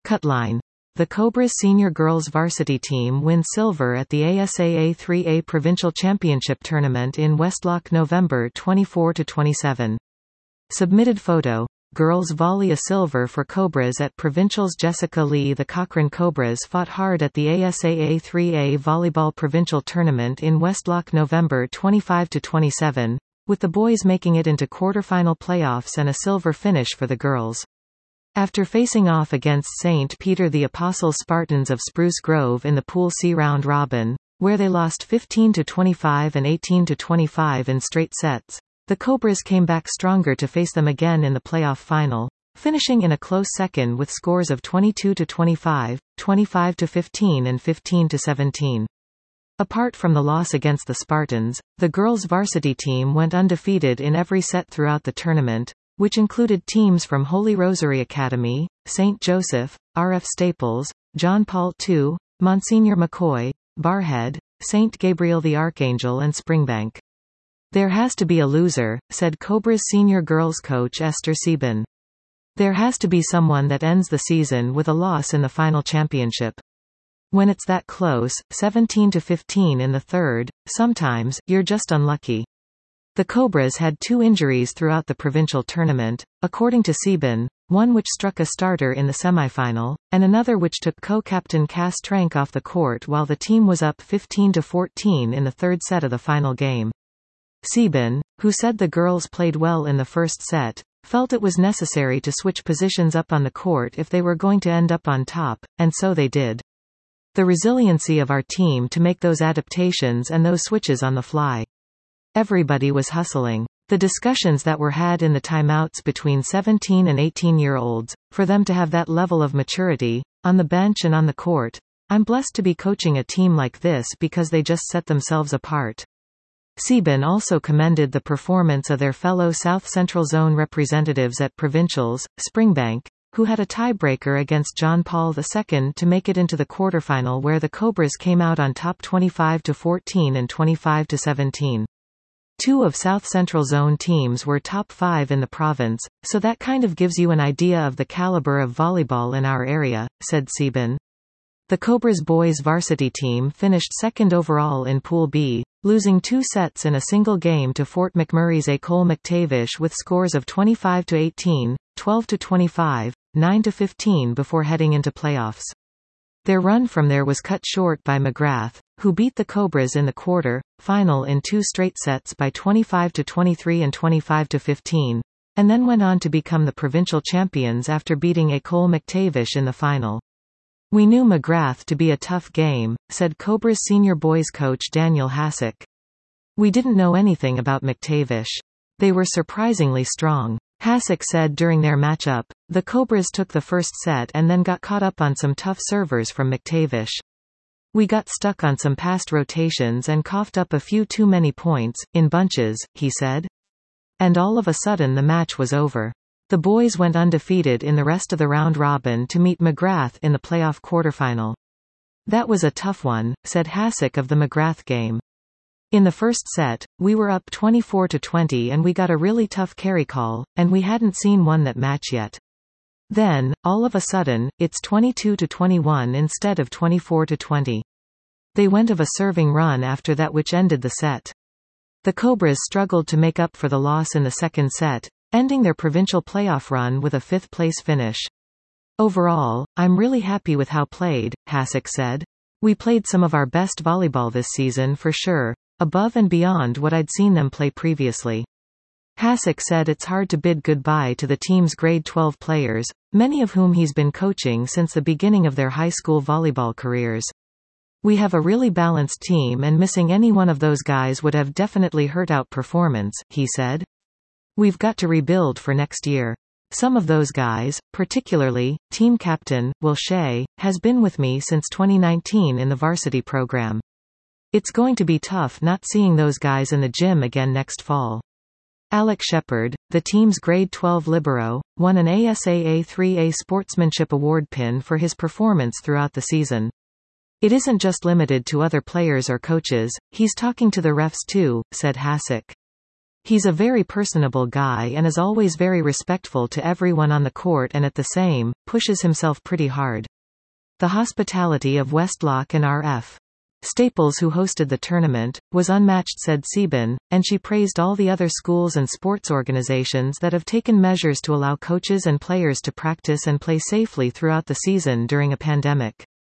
Cutline. The Cobras senior girls varsity team win silver at the ASAA 3A Provincial Championship Tournament in Westlock November 24–27. Submitted photo. Girls volley a silver for Cobras at Provincials. Jessica Lee. The Cochrane Cobras fought hard at the ASAA 3A Volleyball Provincial Tournament in Westlock November 25–27, with the boys making it into quarterfinal playoffs and a silver finish for the girls. After facing off against St. Peter the Apostles Spartans of Spruce Grove in the Pool C round robin, where they lost 15–25 and 18–25 in straight sets, the Cobras came back stronger to face them again in the playoff final, finishing in a close second with scores of 22–25, 25–15 and 15–17. Apart from the loss against the Spartans, the girls' varsity team went undefeated in every set throughout the tournament, which included teams from Holy Rosary Academy, St. Joseph, R.F. Staples, John Paul II, Monsignor McCoy, Barhead, St. Gabriel the Archangel and Springbank. There has to be a loser, said Cobras senior girls coach Esther Sieben. There has to be someone that ends the season with a loss in the final championship. When it's that close, 17–15 in the third, sometimes, you're just unlucky. The Cobras had 2 injuries throughout the provincial tournament, according to Sieben, one which struck a starter in the semifinal, and another which took co-captain Cass Trank off the court while the team was up 15–14 in the third set of the final game. Sieben, who said the girls played well in the first set, felt it was necessary to switch positions up on the court if they were going to end up on top, and so they did. The resiliency of our team to make those adaptations and those switches on the fly. Everybody was hustling. The discussions that were had in the timeouts between 17 and 18-year-olds, for them to have that level of maturity, on the bench and on the court. I'm blessed to be coaching a team like this because they just set themselves apart. Sieben also commended the performance of their fellow South Central Zone representatives at Provincials, Springbank, who had a tiebreaker against John Paul II to make it into the quarterfinal where the Cobras came out on top 25–14 and 25–17. 2 of South Central Zone teams were top 5 in the province, so that kind of gives you an idea of the caliber of volleyball in our area, said Sieben. The Cobras boys varsity team finished second overall in Pool B, losing 2 sets in a single game to Fort McMurray's École McTavish with scores of 25–18, 12–25, 9–15 before heading into playoffs. Their run from there was cut short by McGrath, who beat the Cobras in the quarter-final in 2 straight sets by 25–23 and 25–15, and then went on to become the provincial champions after beating École McTavish in the final. We knew McGrath to be a tough game, said Cobras senior boys coach Daniel Hasek. We didn't know anything about McTavish. They were surprisingly strong. Hasek said during their matchup, the Cobras took the first set and then got caught up on some tough servers from McTavish. We got stuck on some past rotations and coughed up a few too many points, in bunches, he said. And all of a sudden the match was over. The boys went undefeated in the rest of the round robin to meet McGrath in the playoff quarterfinal. That was a tough one, said Hasek of the McGrath game. In the first set, we were up 24–20 and we got a really tough carry call, and we hadn't seen one that match yet. Then, all of a sudden, it's 22–21 instead of 24–20. They went of a serving run after that which ended the set. The Cobras struggled to make up for the loss in the second set, ending their provincial playoff run with a 5th-place finish. Overall, I'm really happy with how played, Hasek said. We played some of our best volleyball this season for sure, above and beyond what I'd seen them play previously. Hasek said it's hard to bid goodbye to the team's grade 12 players, many of whom he's been coaching since the beginning of their high school volleyball careers. We have a really balanced team and missing any one of those guys would have definitely hurt out performance, he said. We've got to rebuild for next year. Some of those guys, particularly, team captain, Will Shea, has been with me since 2019 in the varsity program. It's going to be tough not seeing those guys in the gym again next fall. Alec Shepard, the team's grade 12 libero, won an ASAA 3A Sportsmanship Award pin for his performance throughout the season. It isn't just limited to other players or coaches, he's talking to the refs too, said Hasek. He's a very personable guy and is always very respectful to everyone on the court and at the same, pushes himself pretty hard. The hospitality of Westlock and R.F. Staples, who hosted the tournament, was unmatched, said Sebin, and she praised all the other schools and sports organizations that have taken measures to allow coaches and players to practice and play safely throughout the season during a pandemic.